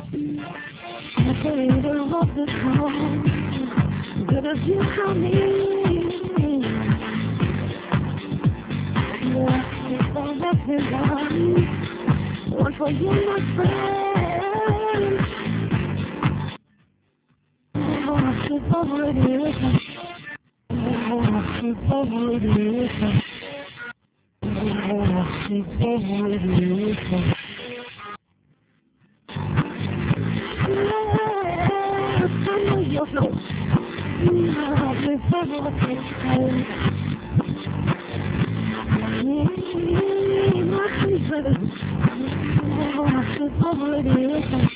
I can't love the song. Good as you tell me. Yeah, it's all that we want. One for you, my friend. Oh, it's already written. Oh, it's already written. Oh, it's already written. I know your flow. It's already written.